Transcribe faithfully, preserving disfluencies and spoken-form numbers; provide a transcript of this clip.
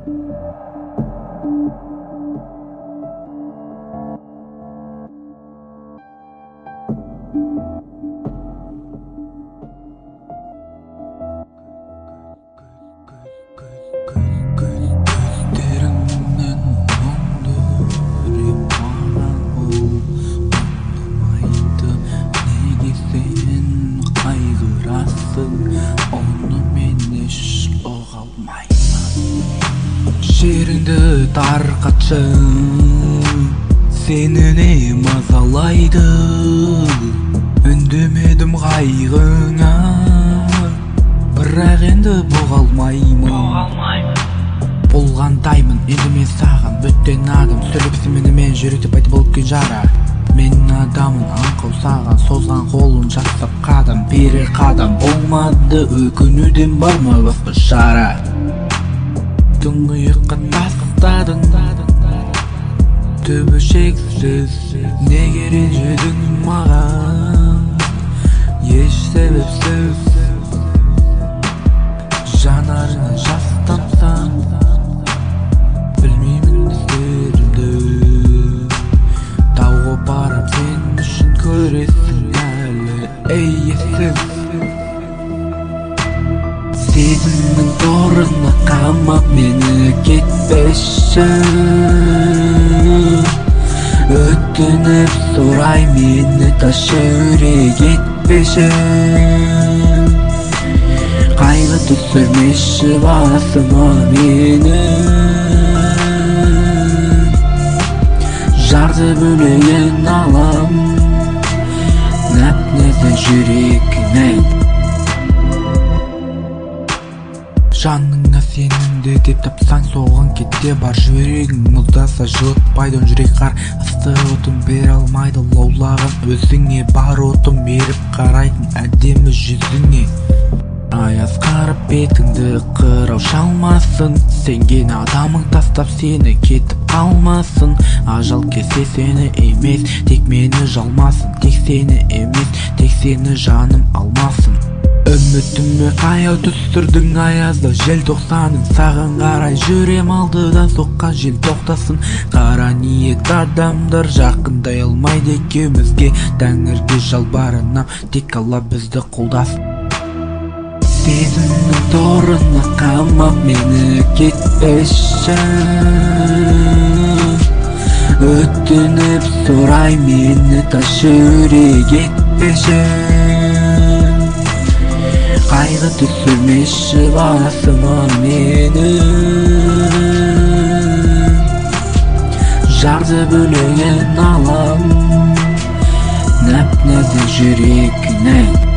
Жеріңді тарқатшым, сені не мазалайды? Үндемедім қайғыңа, бірақ енді бұға алмаймын. Болғандаймын енді мен саған, бөтен адам сөйлепсі менімен жүректе пайда болып кен жара. Мен адамын аңқау саған, созған қолын жасап қадам, берер қадам болмады, өкінуден бар ма басқа шара? Тұңғиыққа тастадың, түбі шексіз, неге ренжідің маған? Еш себепсіз жанарына жас тамсаң, білмеймін іздерімді. Тауға барып сен үшін көресің әлі, ей ессіз. Сезімнің торына қамап мені кетпеші, өтініп сұрай мені таш жүрек етпеші. Қайғы түсірмеші басыма мені, жарды бөлеген алам нәп-нәзік жүрегінен. Жаныңа сенімді деп тапсаң, соған кете бар. Жүрегің мұздаса жылытпайды, жүрек қар асты отын бере алмайды. Лаулаған өзіңе бар отын беріп қарайтын әдемі жүзіңе. Аяз қарып бетіңді қырау шалмасын, сенген адамың тастап сені кетіп қалмасын. Ажал келсе сені емес, тек мені жалмасын, тек сені емес, тек сені жаным алмасын. Үмітіме қаяу түстірдің аязда желтоқсаның, саған қарай жүрем, алдыдан соққан жел тоқтасын. Қара ниет адамдар жақындай алмайды екеумізге, тәңірге жалбарынам, тек Алла бізді қолдасын. Сезімнің торына қамап мені кетпеші, өтініп сұрай мені таш жүрек етпеші. Қайғы түсірмеші басыма мені, жарды бөлеген алам нәп-нәзік жүрегінен.